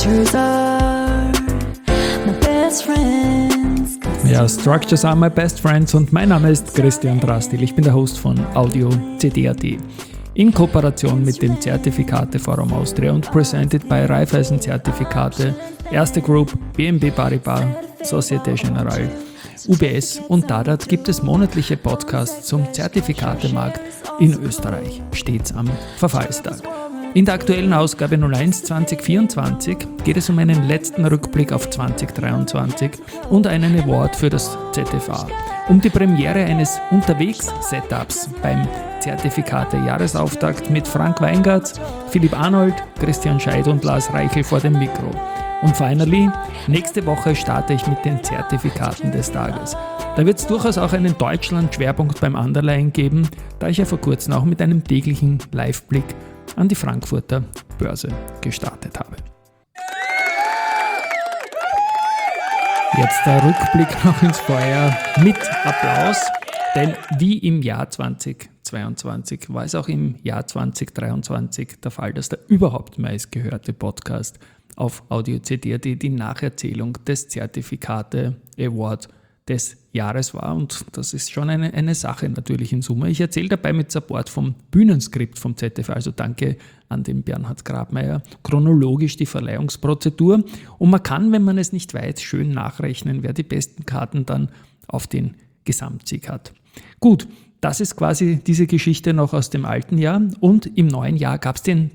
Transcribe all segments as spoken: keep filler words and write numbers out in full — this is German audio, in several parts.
Structures are my best friends. Ja, Structures are my best friends und mein Name ist Christian Drastil. Ich bin der Host von Audio C D A T. In Kooperation mit dem Zertifikate-Forum Austria und presented by Raiffeisen Zertifikate, Erste Group, B N P Paribas, Societe Generale, U B S und Dadat gibt es monatliche Podcasts zum Zertifikatemarkt in Österreich, stets am Verfallstag. In der aktuellen Ausgabe null eins zwanzig vierundzwanzig geht es um einen letzten Rückblick auf zwanzig dreiundzwanzig und einen Award für das Z F A, um die Premiere eines Unterwegs-Setups beim Zertifikate-Jahresauftakt mit Frank Weingartz, Philipp Arnold, Christian Scheid und Lars Reichel vor dem Mikro. Und finally, nächste Woche starte ich mit den Zertifikaten des Tages. Da wird es durchaus auch einen Deutschland-Schwerpunkt beim Underline geben, da ich ja vor kurzem auch mit einem täglichen Live-Blick an die Frankfurter Börse gestartet habe. Jetzt der Rückblick noch ins Feuer mit Applaus, denn wie im Jahr zwanzig zweiundzwanzig war es auch im Jahr zwanzig dreiundzwanzig der Fall, dass der überhaupt meistgehörte Podcast auf Audio C D A T die Nacherzählung des Zertifikate Award des Jahres war, und das ist schon eine, eine Sache natürlich in Summe. Ich erzähle dabei mit Support vom Bühnenskript vom Z F A, also danke an den Bernhard Grabmeier, chronologisch die Verleihungsprozedur, und man kann, wenn man es nicht weiß, schön nachrechnen, wer die besten Karten dann auf den Gesamtsieg hat. Gut, das ist quasi diese Geschichte noch aus dem alten Jahr, und im neuen Jahr gab es den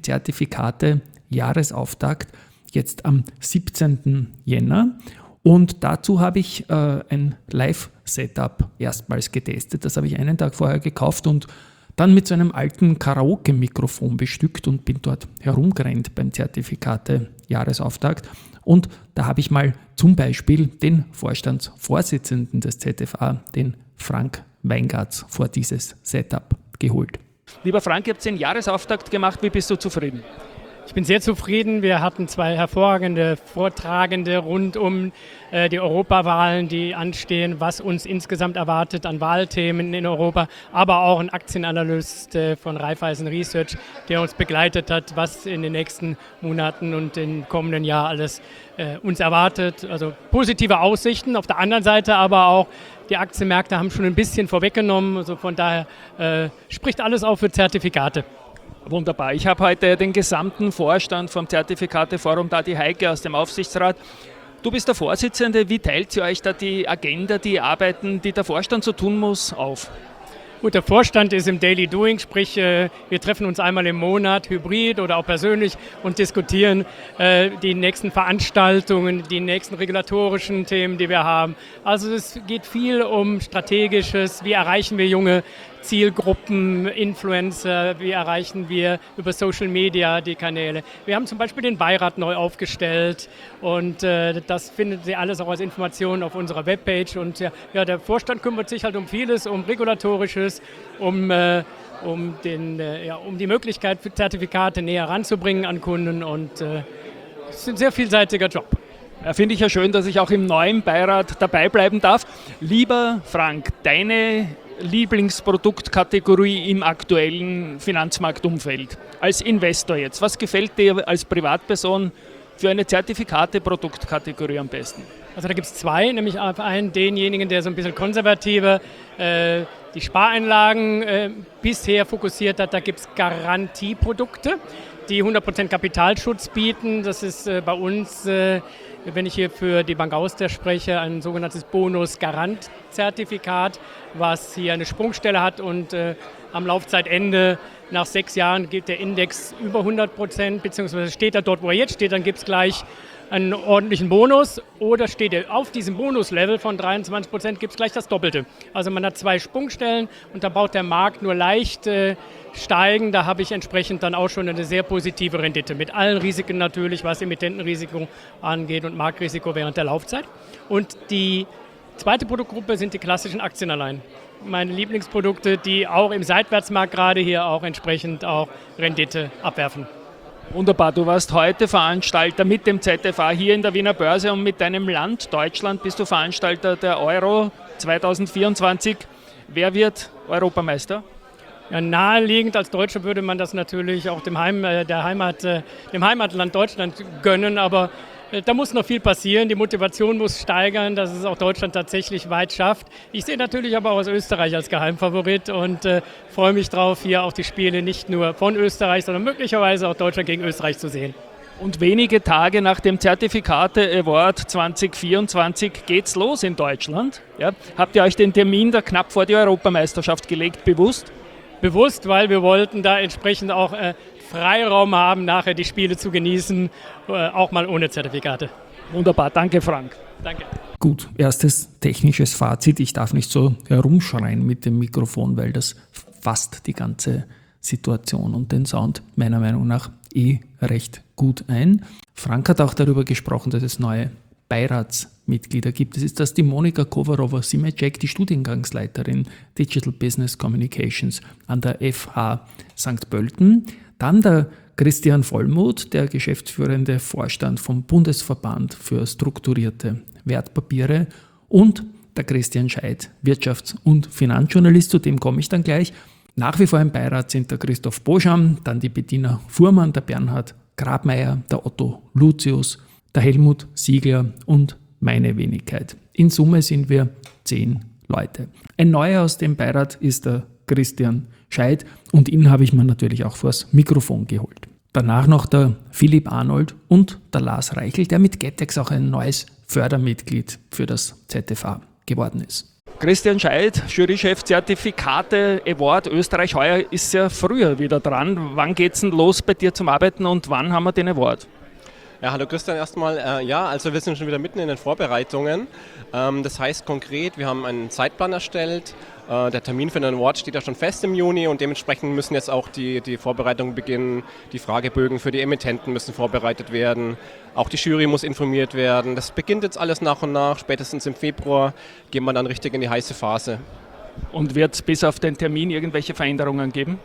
Zertifikate-Jahresauftakt jetzt am siebzehnten Jänner. Und dazu habe ich äh, ein Live-Setup erstmals getestet. Das habe ich einen Tag vorher gekauft und dann mit so einem alten Karaoke-Mikrofon bestückt und bin dort herumgerannt beim Zertifikate-Jahresauftakt. Und da habe ich mal zum Beispiel den Vorstandsvorsitzenden des Z F A, den Frank Weingartz, vor dieses Setup geholt. Lieber Frank, ihr habt den Jahresauftakt gemacht. Wie bist du zufrieden? Ich bin sehr zufrieden. Wir hatten zwei hervorragende Vortragende rund um äh, die Europawahlen, die anstehen, was uns insgesamt erwartet an Wahlthemen in Europa, aber auch ein Aktienanalyst äh, von Raiffeisen Research, der uns begleitet hat, was in den nächsten Monaten und im kommenden Jahr alles äh, uns erwartet. Also positive Aussichten. Auf der anderen Seite aber auch, die Aktienmärkte haben schon ein bisschen vorweggenommen. Also von daher äh, spricht alles auch für Zertifikate. Wunderbar. Ich habe heute den gesamten Vorstand vom Zertifikate-Forum, da die Heike aus dem Aufsichtsrat. Du bist der Vorsitzende. Wie teilt ihr euch da die Agenda, die Arbeiten, die der Vorstand so tun muss, auf? Gut, der Vorstand ist im Daily Doing, sprich wir treffen uns einmal im Monat, hybrid oder auch persönlich, und diskutieren äh, die nächsten Veranstaltungen, die nächsten regulatorischen Themen, die wir haben. Also es geht viel um Strategisches, wie erreichen wir junge Zielgruppen, Influencer, wie erreichen wir über Social Media die Kanäle. Wir haben zum Beispiel den Beirat neu aufgestellt und äh, das findet Sie alles auch als Information auf unserer Webpage. Und ja, ja, der Vorstand kümmert sich halt um vieles, um Regulatorisches, um, äh, um, den, äh, ja, um die Möglichkeit für Zertifikate näher ranzubringen an Kunden, und äh, es ist ein sehr vielseitiger Job. Ja, finde ich ja schön, dass ich auch im neuen Beirat dabei bleiben darf. Lieber Frank, deine Lieblingsproduktkategorie im aktuellen Finanzmarktumfeld als Investor jetzt? Was gefällt dir als Privatperson für eine Zertifikate-Produktkategorie am besten? Also da gibt es zwei, nämlich einen, denjenigen, der so ein bisschen konservativer äh, die Spareinlagen äh, bisher fokussiert hat. Da gibt es Garantieprodukte, die hundert Prozent Kapitalschutz bieten. Das ist äh, bei uns, äh, wenn ich hier für die Bank Austria spreche, ein sogenanntes Bonus-Garant-Zertifikat, was hier eine Sprungstelle hat, und äh, am Laufzeitende nach sechs Jahren geht der Index über hundert Prozent, beziehungsweise steht er dort, wo er jetzt steht, dann gibt es gleich einen ordentlichen Bonus, oder steht er auf diesem Bonuslevel von dreiundzwanzig Prozent, gibt es gleich das Doppelte. Also man hat zwei Sprungstellen und da baut der Markt nur leicht äh, steigen. Da habe ich entsprechend dann auch schon eine sehr positive Rendite. Mit allen Risiken natürlich, was Emittentenrisiko angeht und Marktrisiko während der Laufzeit. Und die zweite Produktgruppe sind die klassischen Aktienanleihen. Meine Lieblingsprodukte, die auch im Seitwärtsmarkt gerade hier auch entsprechend auch Rendite abwerfen. Wunderbar, du warst heute Veranstalter mit dem Z F A hier in der Wiener Börse, und mit deinem Land Deutschland bist du Veranstalter der Euro zwanzig vierundzwanzig. Wer wird Europameister? Ja, naheliegend als Deutscher würde man das natürlich auch dem, Heim, äh, der Heimat, äh, dem Heimatland Deutschland gönnen, aber äh, da muss noch viel passieren. Die Motivation muss steigern, dass es auch Deutschland tatsächlich weit schafft. Ich sehe natürlich aber auch aus Österreich als Geheimfavorit und äh, freue mich darauf, hier auch die Spiele nicht nur von Österreich, sondern möglicherweise auch Deutschland gegen Österreich zu sehen. Und wenige Tage nach dem Zertifikate Award zwanzig vierundzwanzig geht's los in Deutschland. Ja, habt ihr euch den Termin da knapp vor die Europameisterschaft gelegt, bewusst? Bewusst, weil wir wollten da entsprechend auch äh, Freiraum haben, nachher die Spiele zu genießen, äh, auch mal ohne Zertifikate. Wunderbar, danke Frank. Danke. Gut, erstes technisches Fazit. Ich darf nicht so herumschreien mit dem Mikrofon, weil das fasst die ganze Situation und den Sound meiner Meinung nach eh recht gut ein. Frank hat auch darüber gesprochen, dass es neue Beiratsmitglieder gibt. Es ist das die Monika Kovarova-Simecek, die Studiengangsleiterin Digital Business Communications an der F H Sankt Pölten. Dann der Christian Vollmuth, der geschäftsführende Vorstand vom Bundesverband für strukturierte Wertpapiere, und der Christian Scheidt, Wirtschafts- und Finanzjournalist, zu dem komme ich dann gleich. Nach wie vor im Beirat sind der Christoph Boscham, dann die Bettina Fuhrmann, der Bernhard Grabmeier, der Otto Lucius, der Helmut Siegler und meine Wenigkeit. In Summe sind wir zehn Leute. Ein neuer aus dem Beirat ist der Christian Scheidt und ihn habe ich mir natürlich auch vors Mikrofon geholt. Danach noch der Philipp Arnold und der Lars Reichel, der mit Getex auch ein neues Fördermitglied für das Z F A geworden ist. Christian Scheidt, Jurychef Zertifikate Award Österreich, heuer ist ja früher wieder dran. Wann geht's denn los bei dir zum Arbeiten und wann haben wir den Award? Ja, hallo Christian erstmal. Äh, ja, also wir sind schon wieder mitten in den Vorbereitungen. Ähm, das heißt konkret, wir haben einen Zeitplan erstellt. Äh, der Termin für den Award steht ja schon fest im Juni und dementsprechend müssen jetzt auch die, die Vorbereitungen beginnen. Die Fragebögen für die Emittenten müssen vorbereitet werden. Auch die Jury muss informiert werden. Das beginnt jetzt alles nach und nach. Spätestens im Februar gehen wir dann richtig in die heiße Phase. Und wird es bis auf den Termin irgendwelche Veränderungen geben?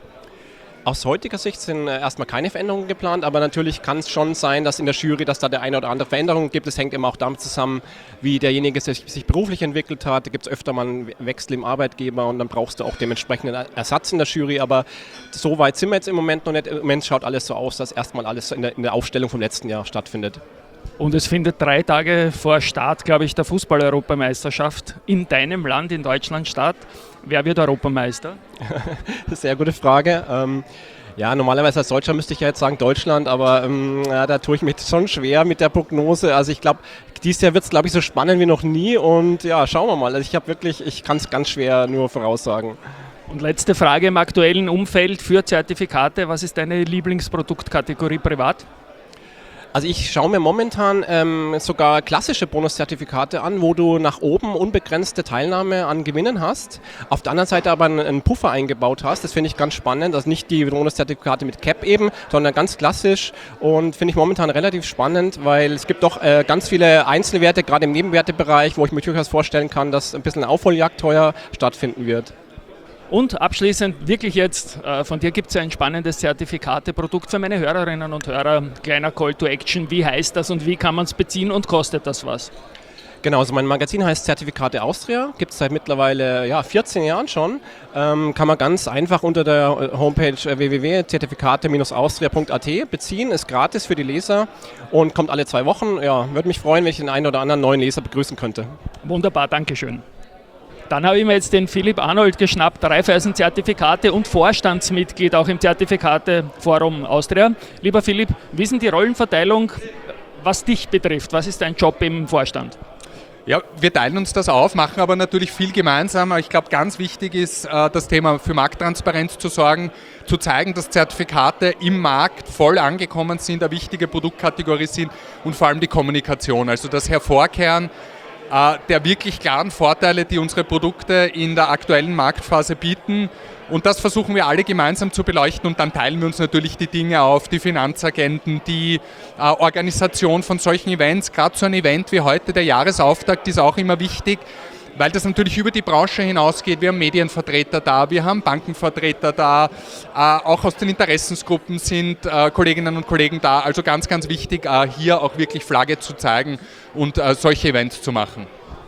Aus heutiger Sicht sind erstmal keine Veränderungen geplant, aber natürlich kann es schon sein, dass in der Jury, dass da der eine oder andere Veränderung gibt. Es hängt immer auch damit zusammen, wie derjenige sich, sich beruflich entwickelt hat. Da gibt es öfter mal einen Wechsel im Arbeitgeber und dann brauchst du auch dementsprechend einen Ersatz in der Jury. Aber so weit sind wir jetzt im Moment noch nicht. Im Moment schaut alles so aus, dass erstmal alles in der, in der Aufstellung vom letzten Jahr stattfindet. Und es findet drei Tage vor Start, glaube ich, der Fußball-Europameisterschaft in deinem Land, in Deutschland statt. Wer wird Europameister? Sehr gute Frage. Ähm, ja, normalerweise als Deutscher müsste ich ja jetzt sagen Deutschland, aber ähm, ja, da tue ich mich schon schwer mit der Prognose. Also ich glaube, dieses Jahr wird es, glaube ich, so spannend wie noch nie und ja, schauen wir mal. Also ich habe wirklich, ich kann es ganz schwer nur voraussagen. Und letzte Frage im aktuellen Umfeld für Zertifikate. Was ist deine Lieblingsproduktkategorie privat? Also ich schaue mir momentan ähm, sogar klassische Bonuszertifikate an, wo du nach oben unbegrenzte Teilnahme an Gewinnen hast, auf der anderen Seite aber einen, einen Puffer eingebaut hast. Das finde ich ganz spannend, also nicht die Bonuszertifikate mit Cap eben, sondern ganz klassisch und finde ich momentan relativ spannend, weil es gibt doch äh, ganz viele Einzelwerte, gerade im Nebenwertebereich, wo ich mir durchaus vorstellen kann, dass ein bisschen eine Aufholjagd teuer stattfinden wird. Und abschließend, wirklich jetzt, äh, von dir gibt es ja ein spannendes Zertifikateprodukt für meine Hörerinnen und Hörer. Kleiner Call to Action, wie heißt das und wie kann man es beziehen und kostet das was? Genau, also mein Magazin heißt Zertifikate Austria, gibt es seit mittlerweile ja, vierzehn Jahren schon. Ähm, kann man ganz einfach unter der Homepage w w w punkt zertifikate austria punkt a t beziehen, ist gratis für die Leser und kommt alle zwei Wochen. Ja, würde mich freuen, wenn ich den einen oder anderen neuen Leser begrüßen könnte. Wunderbar, Dankeschön. Dann habe ich mir jetzt den Philipp Arnold geschnappt, Raiffeisen-Zertifikate und Vorstandsmitglied auch im Zertifikate-Forum Austria. Lieber Philipp, wie ist denn die Rollenverteilung, was dich betrifft? Was ist dein Job im Vorstand? Ja, wir teilen uns das auf, machen aber natürlich viel gemeinsam. Ich glaube, ganz wichtig ist, das Thema für Markttransparenz zu sorgen, zu zeigen, dass Zertifikate im Markt voll angekommen sind, eine wichtige Produktkategorie sind und vor allem die Kommunikation, also das Hervorkehren der wirklich klaren Vorteile, die unsere Produkte in der aktuellen Marktphase bieten. Und das versuchen wir alle gemeinsam zu beleuchten und dann teilen wir uns natürlich die Dinge auf, die Finanzagenten, die äh, Organisation von solchen Events. Gerade so ein Event wie heute, der Jahresauftakt, ist auch immer wichtig, weil das natürlich über die Branche hinausgeht. Wir haben Medienvertreter da, wir haben Bankenvertreter da, äh, auch aus den Interessensgruppen sind äh, Kolleginnen und Kollegen da. Also ganz, ganz wichtig, äh, hier auch wirklich Flagge zu zeigen und äh, solche Events zu machen.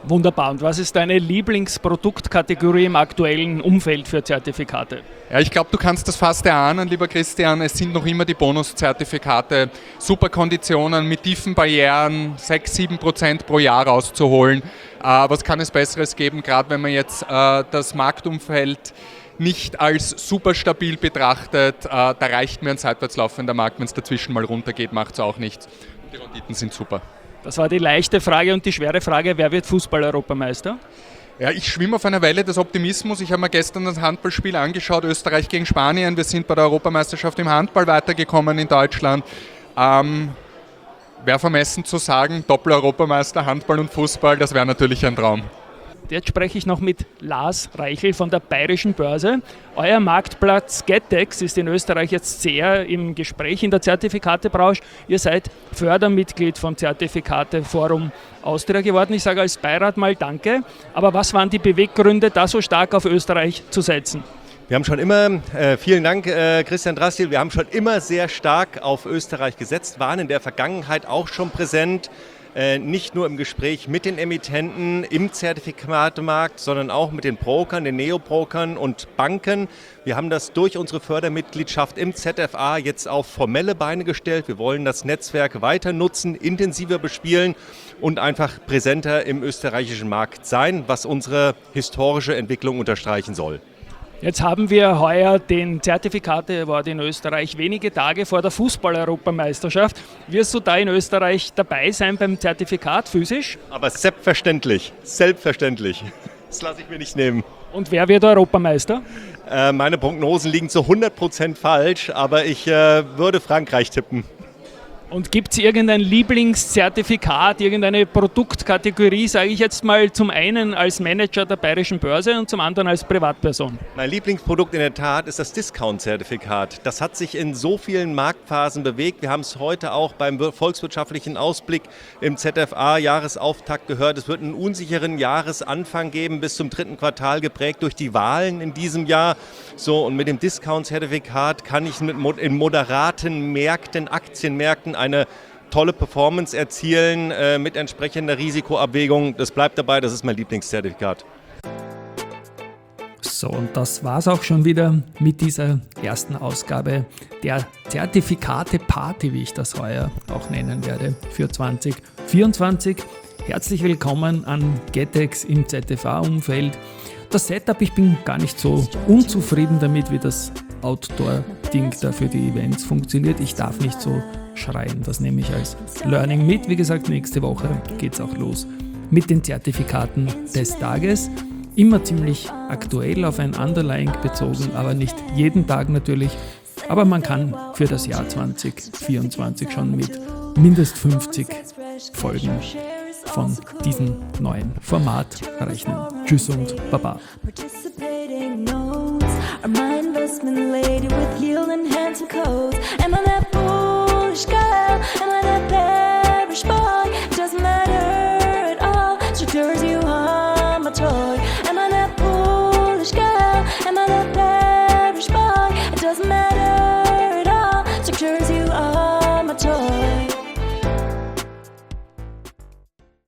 Wunderbar. Und was ist deine Lieblingsproduktkategorie im aktuellen Umfeld für Zertifikate? Ja, ich glaube, du kannst das fast erahnen, lieber Christian. Es sind noch immer die Bonuszertifikate. Super Konditionen mit tiefen Barrieren, sechs bis sieben Prozent pro Jahr rauszuholen. Äh, was kann es Besseres geben, gerade wenn man jetzt äh, das Marktumfeld nicht als super stabil betrachtet. Äh, da reicht mir ein seitwärts laufender Markt. Wenn es dazwischen mal runtergeht, macht es auch nichts. Die Renditen sind super. Das war die leichte Frage und die schwere Frage, wer wird Fußball-Europameister? Ja, ich schwimme auf einer Welle des Optimismus. Ich habe mir gestern das Handballspiel angeschaut, Österreich gegen Spanien. Wir sind bei der Europameisterschaft im Handball weitergekommen in Deutschland. Ähm, wäre vermessen zu sagen, Doppel-Europameister, Handball und Fußball, das wäre natürlich ein Traum. Jetzt spreche ich noch mit Lars Reichel von der Bayerischen Börse. Euer Marktplatz Getex ist in Österreich jetzt sehr im Gespräch in der Zertifikatebranche. Ihr seid Fördermitglied vom Zertifikateforum Austria geworden. Ich sage als Beirat mal Danke. Aber was waren die Beweggründe, da so stark auf Österreich zu setzen? Wir haben schon immer, äh, vielen Dank äh, Christian Drastil, wir haben schon immer sehr stark auf Österreich gesetzt, waren in der Vergangenheit auch schon präsent. Äh, nicht nur im Gespräch mit den Emittenten im Zertifikatemarkt, sondern auch mit den Brokern, den Neobrokern und Banken. Wir haben das durch unsere Fördermitgliedschaft im Z F A jetzt auf formelle Beine gestellt. Wir wollen das Netzwerk weiter nutzen, intensiver bespielen und einfach präsenter im österreichischen Markt sein, was unsere historische Entwicklung unterstreichen soll. Jetzt haben wir heuer den Zertifikate-Award in Österreich, wenige Tage vor der Fußball-Europameisterschaft. Wirst du da in Österreich dabei sein beim Zertifikat physisch? Aber selbstverständlich, selbstverständlich. Das lasse ich mir nicht nehmen. Und wer wird Europameister? Äh, meine Prognosen liegen zu hundert Prozent falsch, aber ich äh, würde Frankreich tippen. Und gibt es irgendein Lieblingszertifikat, irgendeine Produktkategorie, sage ich jetzt mal, zum einen als Manager der Bayerischen Börse und zum anderen als Privatperson? Mein Lieblingsprodukt in der Tat ist das Discount-Zertifikat. Das hat sich in so vielen Marktphasen bewegt. Wir haben es heute auch beim volkswirtschaftlichen Ausblick im Z F A-Jahresauftakt gehört. Es wird einen unsicheren Jahresanfang geben, bis zum dritten Quartal geprägt durch die Wahlen in diesem Jahr. So, und mit dem Discount-Zertifikat kann ich mit, in moderaten Märkten, Aktienmärkten, eine tolle Performance erzielen äh, mit entsprechender Risikoabwägung. Das bleibt dabei, das ist mein Lieblingszertifikat. So, und das war's auch schon wieder mit dieser ersten Ausgabe der Zertifikate-Party, wie ich das heuer auch nennen werde, für zwanzig vierundzwanzig. Herzlich willkommen an Getex im Z F A-Umfeld. Das Setup, ich bin gar nicht so unzufrieden damit, wie das Outdoor-Ding da für die Events funktioniert. Ich darf nicht so schreien, das nehme ich als Learning mit. Wie gesagt, nächste Woche geht's auch los mit den Zertifikaten des Tages. Immer ziemlich aktuell auf ein Underlying bezogen, aber nicht jeden Tag natürlich. Aber man kann für das Jahr zwanzig vierundzwanzig schon mit mindestens fünfzig Folgen von diesem neuen Format rechnen. Tschüss und Baba. Participating notes are my investment lady with yield and handsome codes. And on that board